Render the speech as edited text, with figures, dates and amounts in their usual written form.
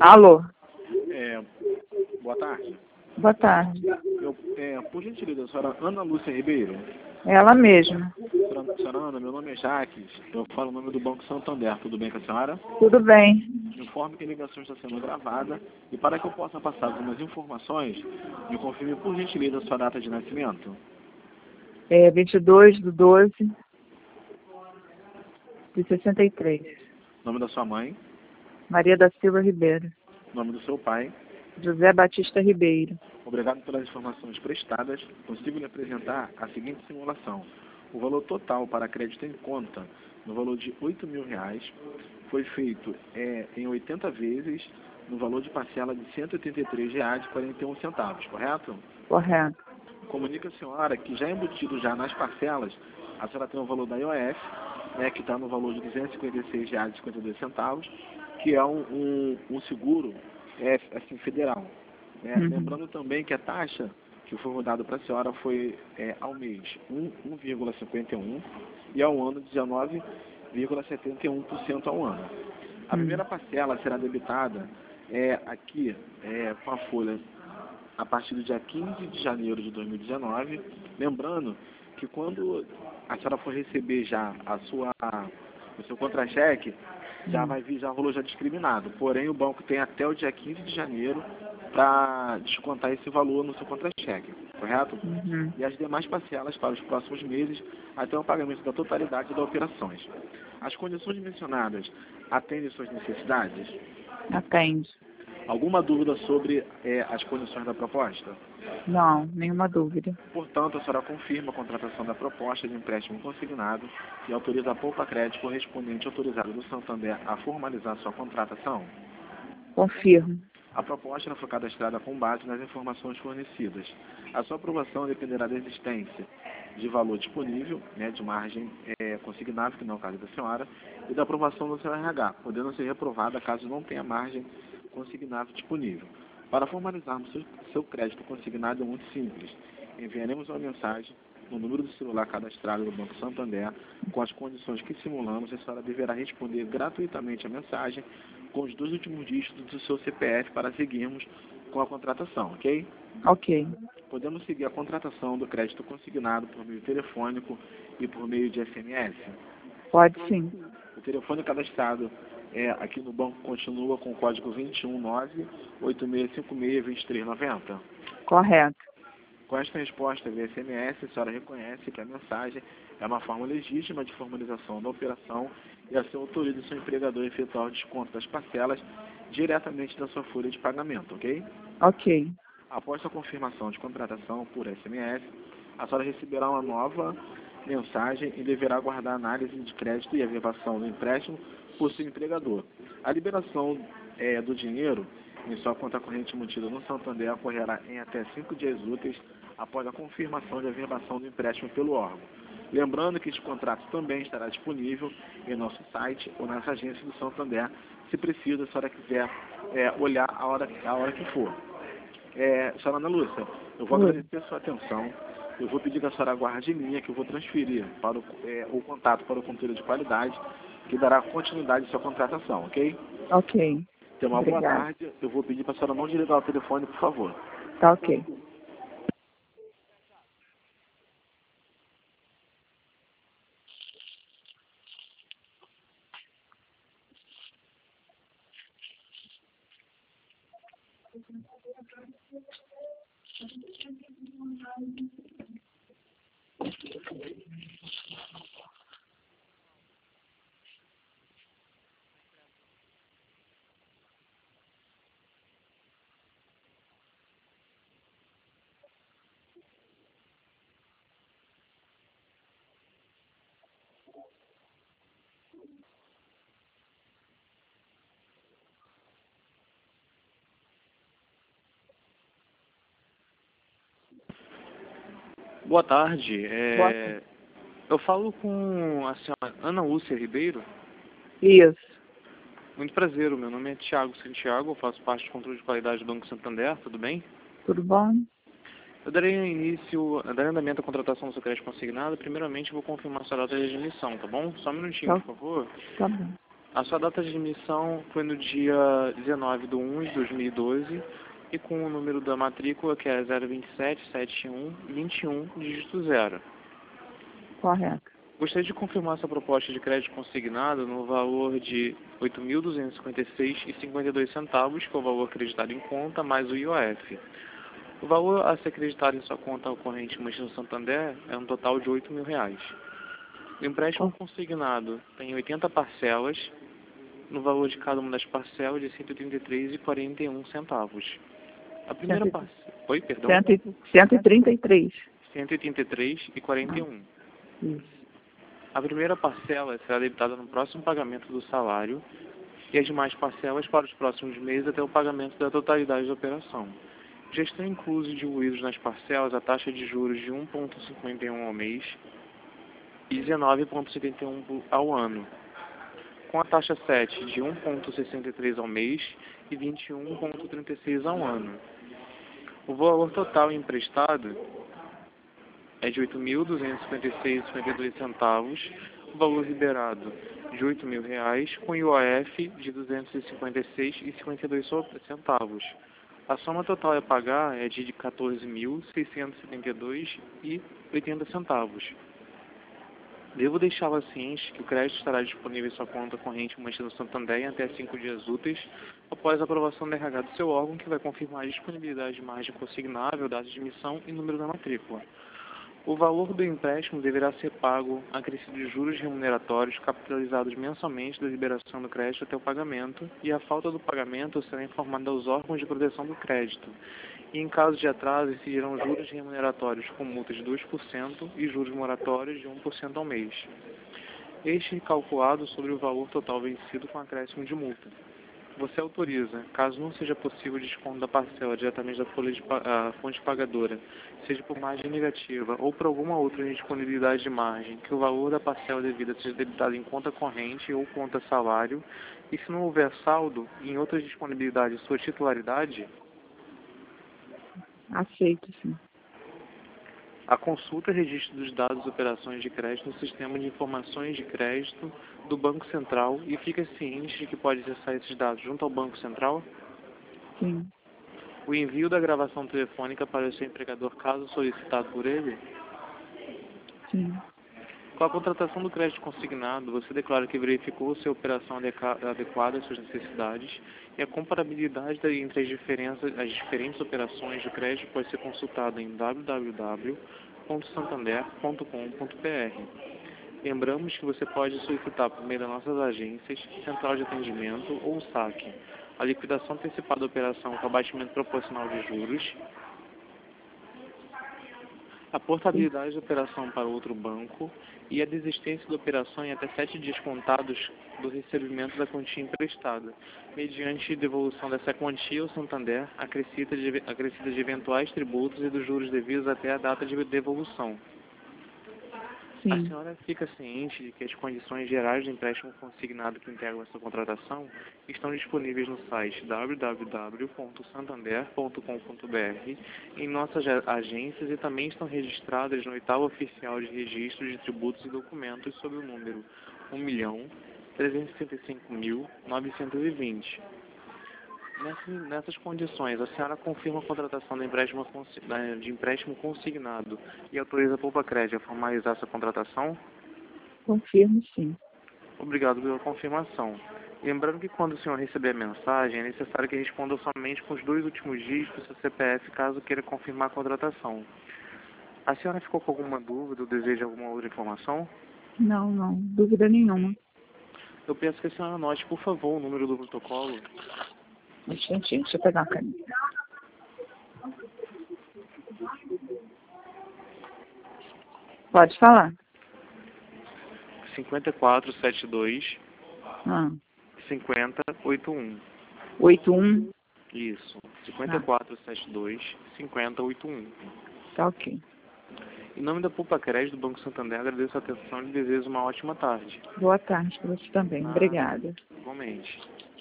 Alô, É, boa tarde. boa tarde. Por gentileza, a senhora Ana Lúcia Ribeiro. Ela mesma. Senhora Ana, meu nome é Jaques. Eu falo o nome do Banco Santander. Tudo bem com a senhora? Tudo bem. Informe que a ligação está sendo gravada e para que eu possa passar algumas informações, me confirme por gentileza a sua data de nascimento. É 22/12/63. Nome da sua mãe, Maria da Silva Ribeiro. nome do seu pai. José Batista Ribeiro. Obrigado pelas informações prestadas. Consigo lhe apresentar a seguinte simulação. O valor total para crédito em conta, no valor de R$ 8.000, foi feito em 80 vezes, no valor de parcela de R$ 183,41, correto? Correto. Comunica a senhora que já embutido já nas parcelas, a senhora tem o valor da IOF, que está no valor de R$ 256,52, que é um seguro assim, federal. Lembrando também que a taxa que foi rodada para a senhora foi ao mês 1,51 e ao ano 19,71% ao ano. A primeira parcela será debitada aqui com a folha a partir do dia 15 de janeiro de 2019. Lembrando que quando a senhora for receber já o seu contra-cheque, já vai vir já o valor já discriminado. Porém, o banco tem até o dia 15 de janeiro para descontar esse valor no seu contra-cheque, correto? E as demais parcelas para os próximos meses até o pagamento da totalidade das operações. As condições mencionadas atendem suas necessidades? Atende. Alguma dúvida sobre as condições da proposta? Não, nenhuma dúvida. Portanto, a senhora confirma a contratação da proposta de empréstimo consignado e autoriza a Poupa Crédito correspondente autorizado do Santander a formalizar sua contratação? Confirmo. A proposta foi cadastrada com base nas informações fornecidas. A sua aprovação dependerá da existência de valor disponível, de margem consignável, que não é o caso da senhora, e da aprovação do seu RH, podendo ser reprovada caso não tenha margem consignável disponível. Para formalizarmos seu crédito consignado é muito simples. Enviaremos uma mensagem no número do celular cadastrado no Banco Santander com as condições que simulamos e a senhora deverá responder gratuitamente a mensagem com os 2 últimos dígitos do seu CPF para seguirmos com a contratação, ok? Ok. Podemos seguir a contratação do crédito consignado por meio telefônico e por meio de SMS? Pode sim. O telefone cadastrado aqui no banco continua com o código 219-8656-2390. Correto. Com esta resposta via SMS, a senhora reconhece que a mensagem é uma forma legítima de formalização da operação e assim autoriza o seu empregador a efetuar o desconto das parcelas diretamente da sua folha de pagamento, ok? Ok. Após a confirmação de contratação por SMS, a senhora receberá uma nova mensagem e deverá aguardar a análise de crédito e a averbação do empréstimo por seu empregador. A liberação do dinheiro em sua conta corrente mantida no Santander ocorrerá em até 5 dias úteis após a confirmação de averbação do empréstimo pelo órgão. Lembrando que este contrato também estará disponível em nosso site ou nas agências do Santander, se precisa, se a senhora quiser olhar a hora que for. Senhora Ana Lúcia, eu vou agradecer a sua atenção. Eu vou pedir que a senhora aguarde em linha, que eu vou transferir para o contato para o conteúdo de qualidade, que dará continuidade à sua contratação, ok? Ok. Tenha uma boa Obrigada. tarde. Eu vou pedir para a senhora não desligar o telefone, por favor. Tá ok. Boa tarde. Boa tarde. Eu falo com a senhora Ana Lúcia Ribeiro. Isso. Muito prazer, o meu nome é Thiago Santiago, eu faço parte do controle de qualidade do Banco Santander, tudo bem? Tudo bom? Eu darei andamento à contratação do seu crédito consignado. Primeiramente, eu vou confirmar a sua data de admissão, tá bom? Só um minutinho, Tá. por favor. Tá bom. A sua data de emissão foi no dia 19/1/2012 e com o número da matrícula que é 0277121, dígito 0. Correto. Gostaria de confirmar sua proposta de crédito consignado no valor de R$ 8.256,52, que é o valor acreditado em conta, mais o IOF. O valor a ser acreditado em sua conta corrente no Santander é um total de R$ 8.000. O empréstimo consignado tem 80 parcelas, no valor de cada uma das parcelas de R$ 183,41. A primeira parcela... Oi, perdão? 133. R$ 183,41. Isso. A primeira parcela será debitada no próximo pagamento do salário e as demais parcelas para os próximos meses até o pagamento da totalidade da operação. Já estão inclusos e diluídos nas parcelas a taxa de juros de 1,51 ao mês e 19,71 ao ano, com a taxa 7 de 1,63 ao mês e 21,36 ao ano. O valor total emprestado é de R$ 8.256,52, o valor liberado de R$ 8.000, com IOF de R$ 256,52. A soma total a pagar é de R$ 14.672,80. Devo deixá-la ciente que o crédito estará disponível em sua conta corrente mantida no Santander em até 5 dias úteis após a aprovação da RH do seu órgão, que vai confirmar a disponibilidade de margem consignável, data de emissão e número da matrícula. O valor do empréstimo deverá ser pago acrescido de juros remuneratórios capitalizados mensalmente da liberação do crédito até o pagamento, e a falta do pagamento será informada aos órgãos de proteção do crédito. E em caso de atraso, incidirão juros remuneratórios com multa de 2% e juros moratórios de 1% ao mês. Este é calculado sobre o valor total vencido com acréscimo de multa. Você autoriza, caso não seja possível desconto da parcela diretamente da fonte pagadora, seja por margem negativa ou por alguma outra indisponibilidade de margem, que o valor da parcela devida seja debitado em conta corrente ou conta salário, e se não houver saldo em outra disponibilidade sua titularidade, Aceito, sim. a consulta e registro dos dados de operações de crédito no sistema de informações de crédito do Banco Central, e fica ciente de que pode acessar esses dados junto ao Banco Central? Sim. O envio da gravação telefônica para o seu empregador, caso solicitado por ele? Sim. Com a contratação do crédito consignado, você declara que verificou se a operação adequada às suas necessidades, e a comparabilidade entre as diferentes operações de crédito pode ser consultada em www.santander.com.br. Lembramos que você pode solicitar por meio das nossas agências, central de atendimento ou saque, a liquidação antecipada da operação com abatimento proporcional de juros, a portabilidade da operação para outro banco e a desistência da operação em até 7 dias contados do recebimento da quantia emprestada, mediante devolução dessa quantia ao Santander, acrescida de eventuais tributos e dos juros devidos até a data de devolução. Sim. A senhora fica ciente de que as condições gerais do empréstimo consignado que integram essa contratação estão disponíveis no site www.santander.com.br, em nossas agências, e também estão registradas no 8º Oficial de Registro de Tributos e Documentos sob o número 1.365.920. Nessas condições, a senhora confirma a contratação de empréstimo consignado e autoriza a Poupa Crédito a formalizar essa contratação? Confirmo, sim. Obrigado pela confirmação. Lembrando que quando o senhor receber a mensagem, é necessário que responda somente com os 2 últimos dígitos do seu CPF, caso queira confirmar a contratação. A senhora ficou com alguma dúvida ou deseja alguma outra informação? Não, não. Dúvida nenhuma. Eu peço que a senhora anote, por favor, o número do protocolo. Um instantinho, deixa eu pegar uma caneta. Pode falar. 5472 Ah, 5081. 81. Isso. 5472 5081. Tá ok. Em nome da Poupa Crédito do Banco Santander, agradeço a atenção e desejo uma ótima tarde. Boa tarde para você também. Obrigada. Igualmente.